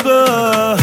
bəh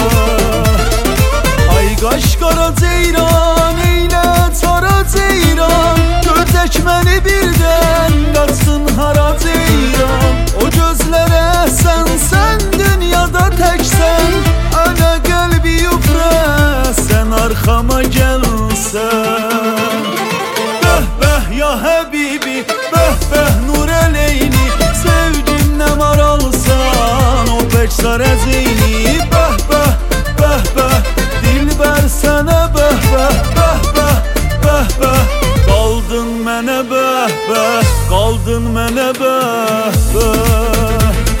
bəh. Ay qaş qara ceyran, eylə çara ceyran, gör tək məni birdən qaçsın hara ceyran. O gözlərə sən dünyada təksən, ana qəlbi yufrə sən arxama gəlsən. Bəh bəh ya həbibi, bəh bəh nur eleyni, sevgimlə maralsan o pək sarəceyni. Bəh bəh bəh bəh dilbər sənə bəh bəh bəh bəh bəh bəh. Qaldın mənə bəh bəh, qaldın mənə bəh bəh.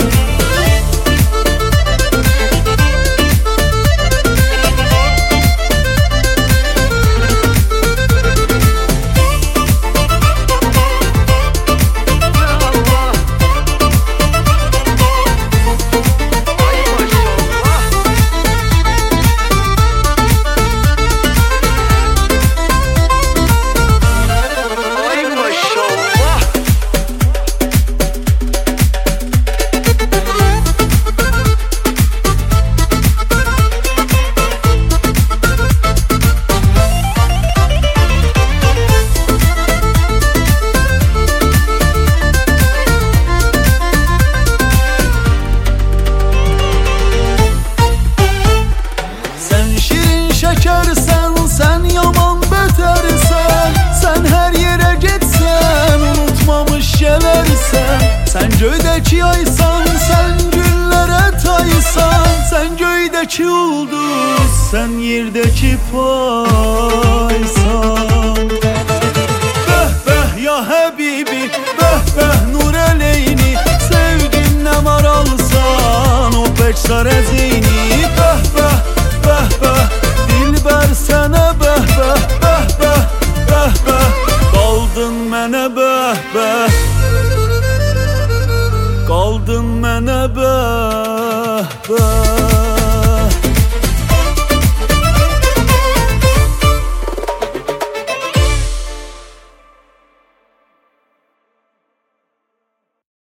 Şəkərsən, sən yaman betərsən, sən hər yerə getsən, unutmamış gələrsən. Sən göydəki aysan, sən güllərə taysan, sən göydəki ulduz, sən yerdəki paysan. Bəh bəh ya həbibi, bəh bəh nur eleyni, sevginlə maralsan o pək sarəceyni.